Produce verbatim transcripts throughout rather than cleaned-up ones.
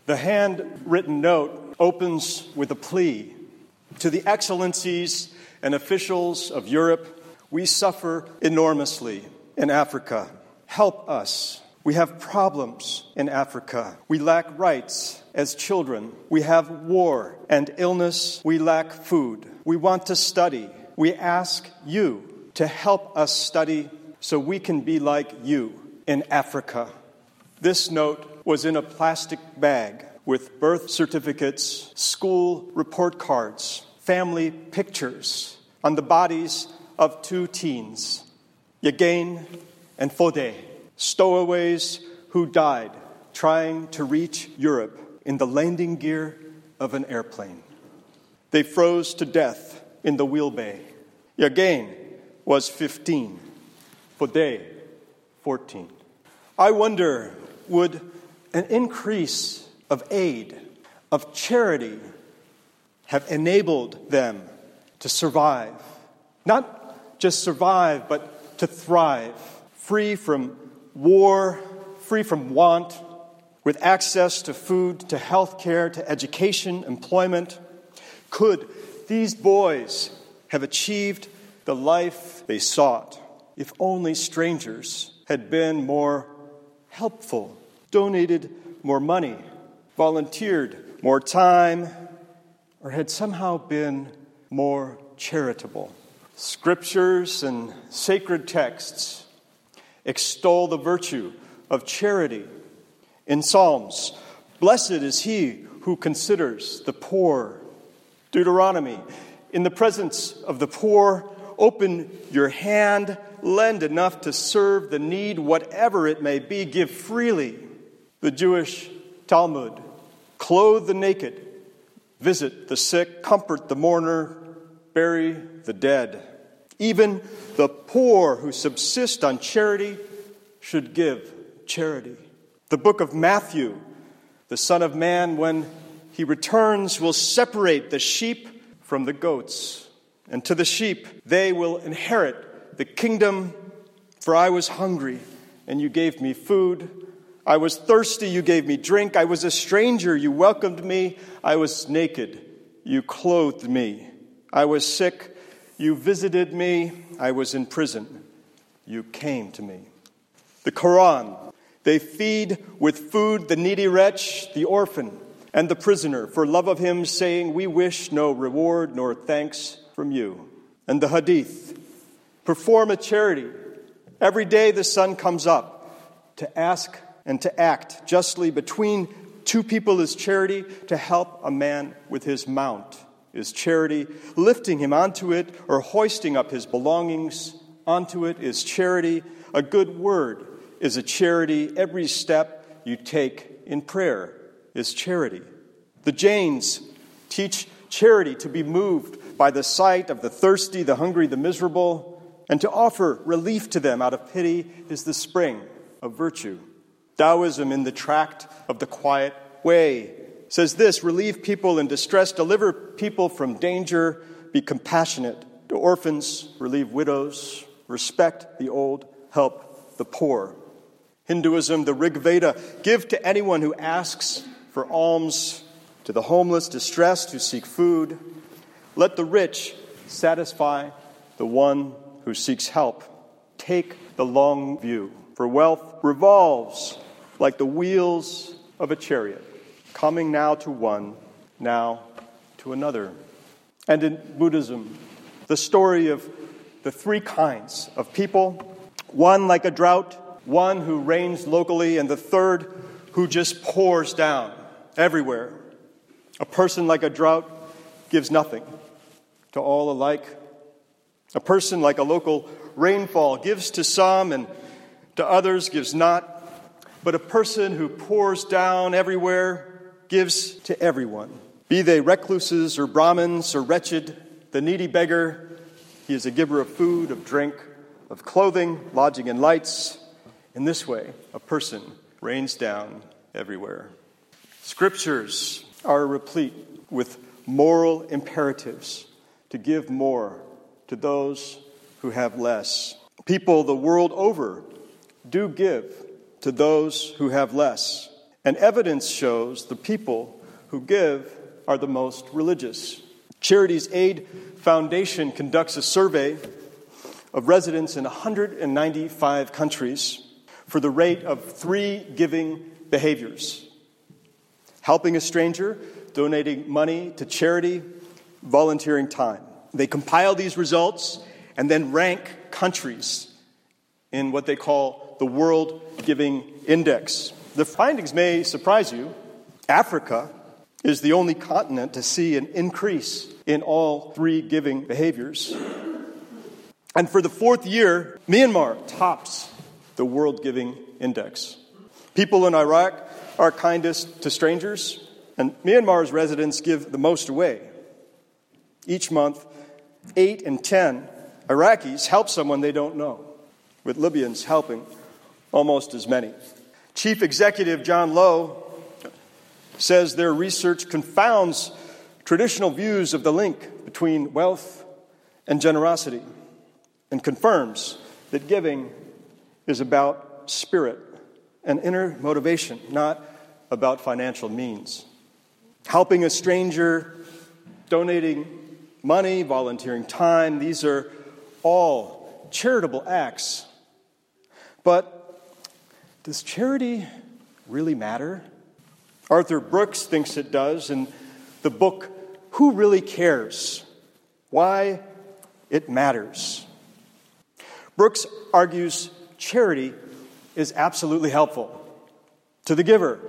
The handwritten note opens with a plea. To the excellencies and officials of Europe, we suffer enormously in Africa. Help us. We have problems in Africa. We lack rights as children. We have war and illness. We lack food. We want to study. We ask you to help us study so we can be like you in Africa. This note was in a plastic bag with birth certificates, school report cards, family pictures on the bodies of two teens, Yagain and Fode, stowaways who died trying to reach Europe in the landing gear of an airplane. They froze to death in the wheel bay. Yagain was fifteen, Fode fourteen. I wonder, would an increase of aid, of charity, have enabled them to survive? Not just survive, but to thrive, free from war, free from want, with access to food, to health care, to education, employment. Could these boys have achieved the life they sought if only strangers had been more helpful, donated more money, volunteered more time, or had somehow been more charitable? Scriptures and sacred texts extol the virtue of charity. In Psalms, blessed is he who considers the poor. Deuteronomy, in the presence of the poor, open your hand, lend enough to serve the need, whatever it may be, give freely. The Jewish Talmud, clothe the naked, visit the sick, comfort the mourner, bury the dead. Even the poor who subsist on charity should give charity. The book of Matthew, the Son of Man, when he returns, will separate the sheep from the goats. And to the sheep, they will inherit the kingdom. For I was hungry, and you gave me food. I was thirsty, you gave me drink. I was a stranger, you welcomed me. I was naked, you clothed me. I was sick, you visited me. I was in prison, you came to me. The Quran, they feed with food the needy wretch, the orphan, and the prisoner, for love of him, saying, we wish no reward nor thanks from you. And the Hadith, perform a charity. Every day the sun comes up. To ask and to act justly between two people is charity. To help a man with his mount is charity. Lifting him onto it or hoisting up his belongings onto it is charity. A good word is a charity. Every step you take in prayer is charity. The Jains teach charity to be moved by the sight of the thirsty, the hungry, the miserable, and to offer relief to them out of pity is the spring of virtue. Taoism, in the tract of the Quiet Way, says this: relieve people in distress, deliver people from danger, be compassionate to orphans, relieve widows, respect the old, help the poor. Hinduism, the Rig Veda, give to anyone who asks for alms, to the homeless, distressed, who seek food. Let the rich satisfy the one who seeks help. Take the long view, for wealth revolves like the wheels of a chariot, coming now to one, now to another. And in Buddhism, the story of the three kinds of people, one like a drought, one who reigns locally, and the third who just pours down everywhere. A person like a drought gives nothing to all alike. A person like a local rainfall gives to some and to others gives not. But a person who pours down everywhere gives to everyone. Be they recluses or Brahmins or wretched, the needy beggar, he is a giver of food, of drink, of clothing, lodging, and lights. In this way, a person rains down everywhere. Scriptures are replete with moral imperatives to give more to those who have less. People the world over do give to those who have less. And evidence shows the people who give are the most religious. Charities Aid Foundation conducts a survey of residents in one hundred ninety-five countries for the rate of three giving behaviors: helping a stranger, donating money to charity, volunteering time. They compile these results and then rank countries in what they call the World Giving Index. The findings may surprise you. Africa is the only continent to see an increase in all three giving behaviors. And for the fourth year, Myanmar tops the World Giving Index. People in Iraq are kindest to strangers, and Myanmar's residents give the most away. Each month, eight in ten Iraqis help someone they don't know, with Libyans helping almost as many. Chief Executive John Lowe says their research confounds traditional views of the link between wealth and generosity, and confirms that giving is about spirit and inner motivation, not about financial means. Helping a stranger, donating money, volunteering time, these are all charitable acts. But does charity really matter? Arthur Brooks thinks it does in the book, Who Really Cares? Why It Matters. Brooks argues charity is absolutely helpful to the giver.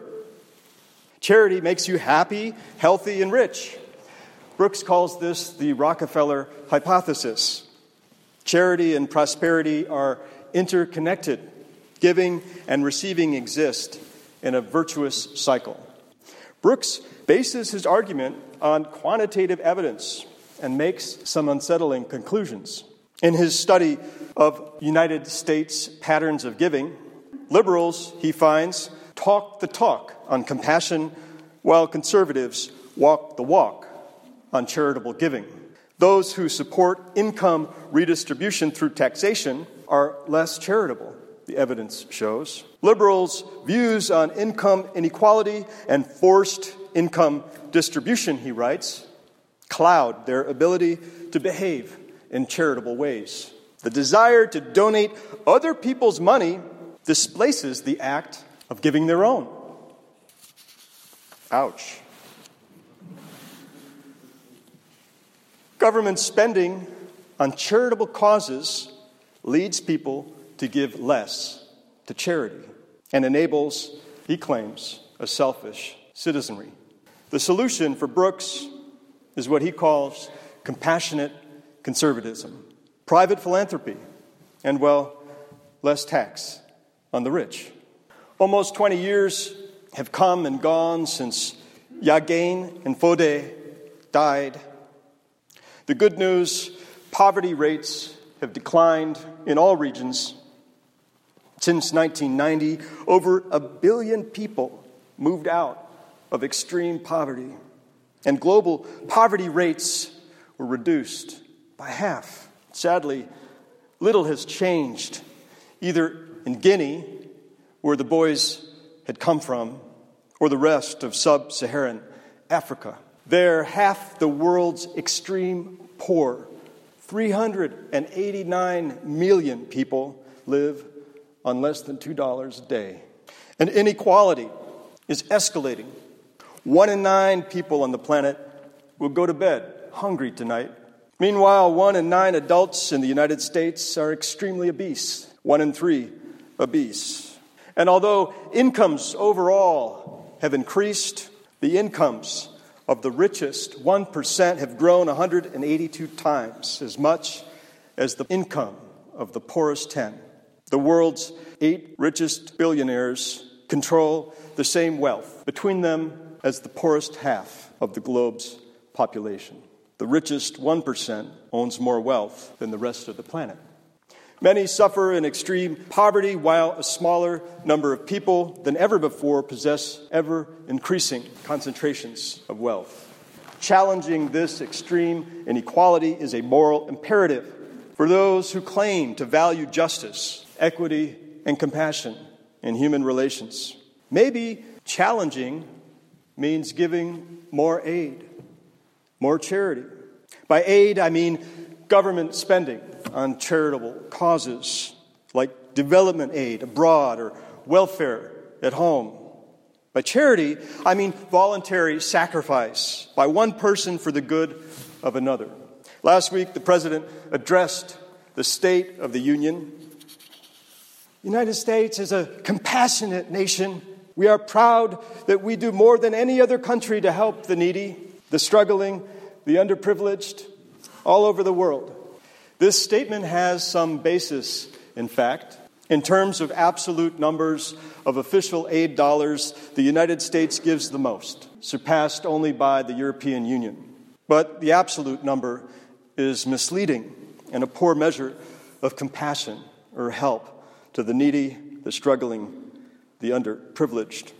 Charity makes you happy, healthy, and rich. Brooks calls this the Rockefeller hypothesis. Charity and prosperity are interconnected. Giving and receiving exist in a virtuous cycle. Brooks bases his argument on quantitative evidence and makes some unsettling conclusions. In his study of United States patterns of giving, liberals, he finds, talk the talk on compassion, while conservatives walk the walk on charitable giving. Those who support income redistribution through taxation are less charitable, the evidence shows. Liberals' views on income inequality and forced income distribution, he writes, cloud their ability to behave in charitable ways. The desire to donate other people's money displaces the act of giving their own. Ouch. Government spending on charitable causes leads people to give less to charity and enables, he claims, a selfish citizenry. The solution for Brooks is what he calls compassionate conservatism, private philanthropy, and, well, less tax on the rich. Almost twenty years have come and gone since Yagain and Fode died. The good news, poverty rates have declined in all regions. Since nineteen ninety, over a billion people moved out of extreme poverty, and global poverty rates were reduced by half. Sadly, little has changed, either in Guinea, where the boys had come from, or the rest of sub-Saharan Africa. There, half the world's extreme poor, three hundred eighty-nine million people, live on less than two dollars a day. And inequality is escalating. One in nine people on the planet will go to bed hungry tonight. Meanwhile, one in nine adults in the United States are extremely obese. One in three obese. And although incomes overall have increased, the incomes of the richest one percent have grown one hundred eighty-two times as much as the income of the poorest ten. The world's eight richest billionaires control the same wealth between them as the poorest half of the globe's population. The richest one percent owns more wealth than the rest of the planet. Many suffer in extreme poverty, while a smaller number of people than ever before possess ever-increasing concentrations of wealth. Challenging this extreme inequality is a moral imperative for those who claim to value justice, equity, and compassion in human relations. Maybe Challenging means giving more aid, more charity. By aid, I mean government spending on charitable causes like development aid abroad or welfare at home. By charity, I mean voluntary sacrifice by one person for the good of another. Last week, the President addressed the State of the Union. The United States is a compassionate nation. We are proud that we do more than any other country to help the needy, the struggling, the underprivileged, all over the world. This statement has some basis, in fact. In terms of absolute numbers of official aid dollars, the United States gives the most, surpassed only by the European Union. But the absolute number is misleading and a poor measure of compassion or help to the needy, the struggling, the underprivileged.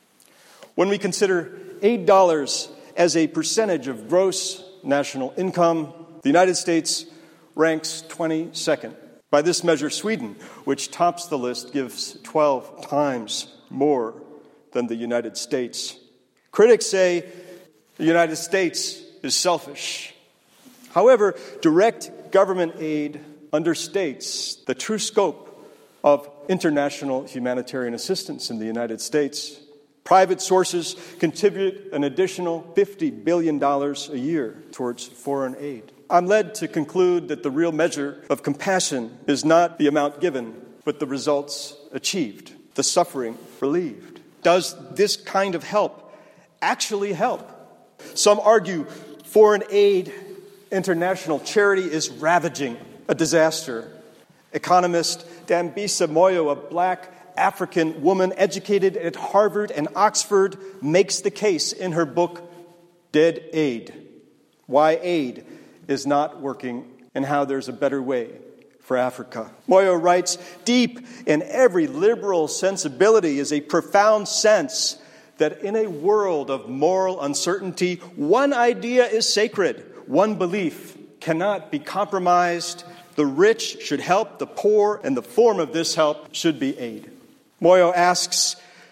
When we consider aid dollars as a percentage of gross national income, the United States ranks twenty-second. By this measure, Sweden, which tops the list, gives twelve times more than the United States. Critics say the United States is selfish. However, direct government aid understates the true scope of international humanitarian assistance in the United States. Private sources contribute an additional fifty billion dollars a year towards foreign aid. I'm led to conclude that the real measure of compassion is not the amount given, but the results achieved, the suffering relieved. Does this kind of help actually help? Some argue foreign aid, international charity is ravaging, a disaster. Economist Dambisa Moyo, a black African woman educated at Harvard and Oxford, makes the case in her book, Dead Aid: Why Aid is Not Working and How There's a Better Way for Africa. Moyo writes, deep in every liberal sensibility is a profound sense that in a world of moral uncertainty, one idea is sacred, one belief cannot be compromised. The rich should help the poor, and the form of this help should be aid. Moyo asks,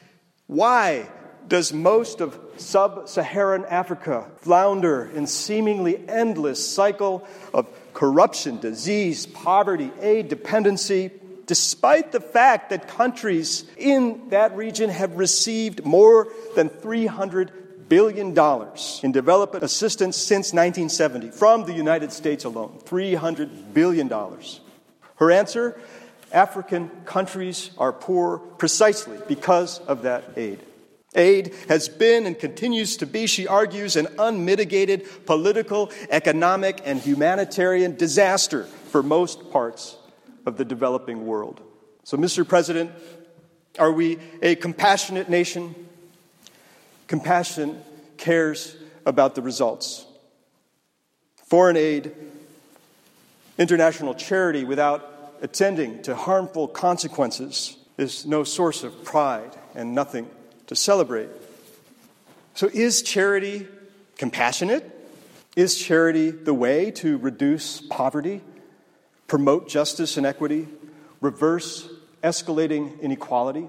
why does most of sub-Saharan Africa flounder in seemingly endless cycle of corruption, disease, poverty, aid dependency, despite the fact that countries in that region have received more than three hundred billion dollars in development assistance since nineteen seventy from the United States alone, three hundred billion dollars. Her answer, African countries are poor precisely because of that aid. Aid has been and continues to be, she argues, an unmitigated political, economic, and humanitarian disaster for most parts of the developing world. So, Mister President, are we a compassionate nation? Compassion cares about the results. Foreign aid, international charity without attending to harmful consequences is no source of pride and nothing to celebrate. So is charity compassionate? Is charity the way to reduce poverty, promote justice and equity, reverse escalating inequality?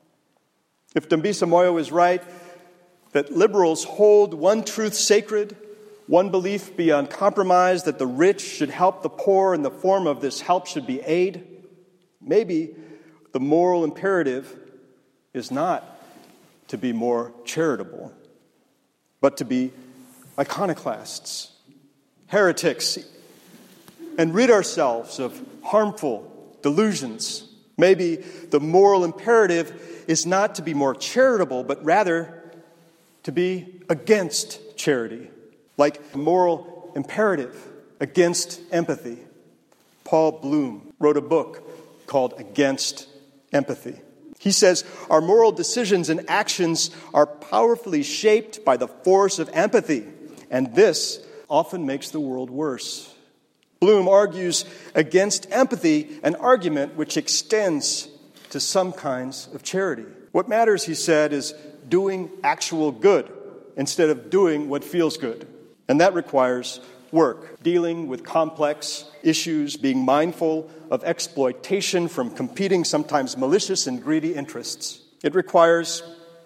If Dambisa Moyo is right that liberals hold one truth sacred, one belief beyond compromise, that the rich should help the poor and the form of this help should be aid, maybe the moral imperative is not to be more charitable, but to be iconoclasts, heretics, and rid ourselves of harmful delusions. Maybe the moral imperative is not to be more charitable, but rather to be against charity, like the moral imperative against empathy. Paul Bloom wrote a book called Against Empathy. He says, our moral decisions and actions are powerfully shaped by the force of empathy, and this often makes the world worse. Bloom argues against empathy, an argument which extends to some kinds of charity. What matters, he said, is doing actual good instead of doing what feels good. And that requires work, dealing with complex issues, being mindful of exploitation from competing, sometimes malicious and greedy interests. It requires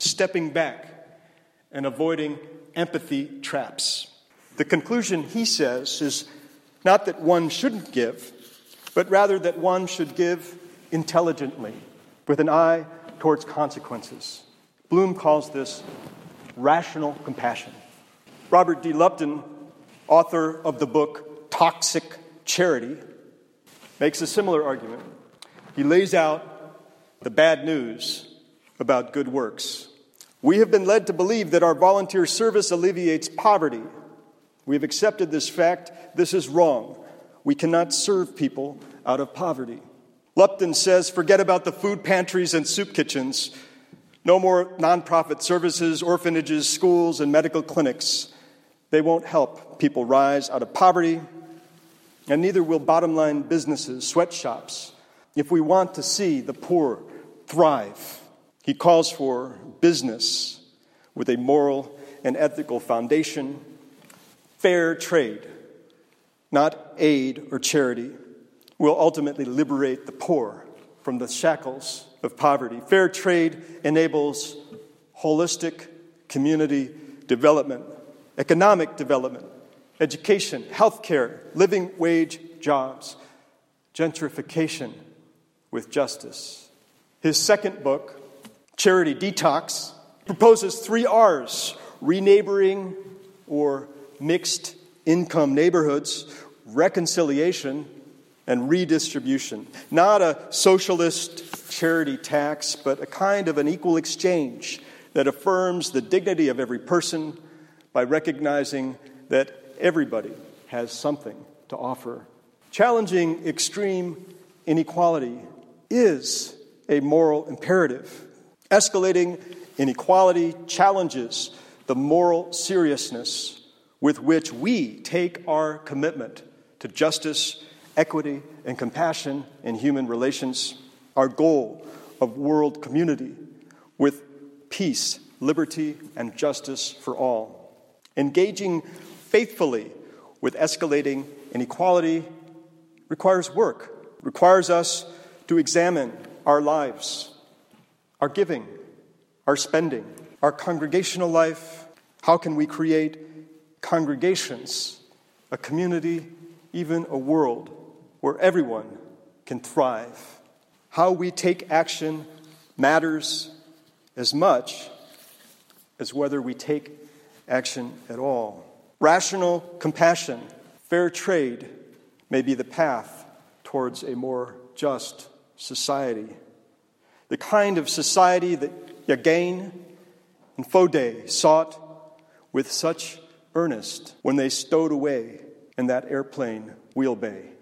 stepping back and avoiding empathy traps. The conclusion, he says, is not that one shouldn't give, but rather that one should give intelligently, with an eye towards consequences. Bloom calls this rational compassion. Robert D. Lupton, author of the book Toxic Charity, makes a similar argument. He lays out the bad news about good works. We have been led to believe that our volunteer service alleviates poverty. We have accepted this fact. This is wrong. We cannot serve people out of poverty. Lupton says, forget about the food pantries and soup kitchens. No more nonprofit services, orphanages, schools, and medical clinics. They won't help people rise out of poverty, and neither will bottom-line businesses, sweatshops, if we want to see the poor thrive. He calls for business with a moral and ethical foundation, fair trade, not aid or charity, will ultimately liberate the poor from the shackles of poverty. Fair trade enables holistic community development, economic development, education, healthcare, living wage jobs, gentrification with justice. His second book, Charity Detox, proposes three R's: reneighboring or mixed income neighborhoods, reconciliation, and redistribution. Not a socialist charity tax, but a kind of an equal exchange that affirms the dignity of every person by recognizing that everybody has something to offer. Challenging extreme inequality is a moral imperative. Escalating inequality challenges the moral seriousness with which we take our commitment to justice, equity, and compassion in human relations, our goal of world community with peace, liberty, and justice for all. Engaging faithfully with escalating inequality requires work, requires us to examine our lives, our giving, our spending, our congregational life. How can we create congregations, a community, even a world where everyone can thrive? How we take action matters as much as whether we take action at all. Rational compassion, fair trade may be the path towards a more just society. The kind of society that Yagain and Fode sought with such earnest when they stowed away in that airplane wheelbay.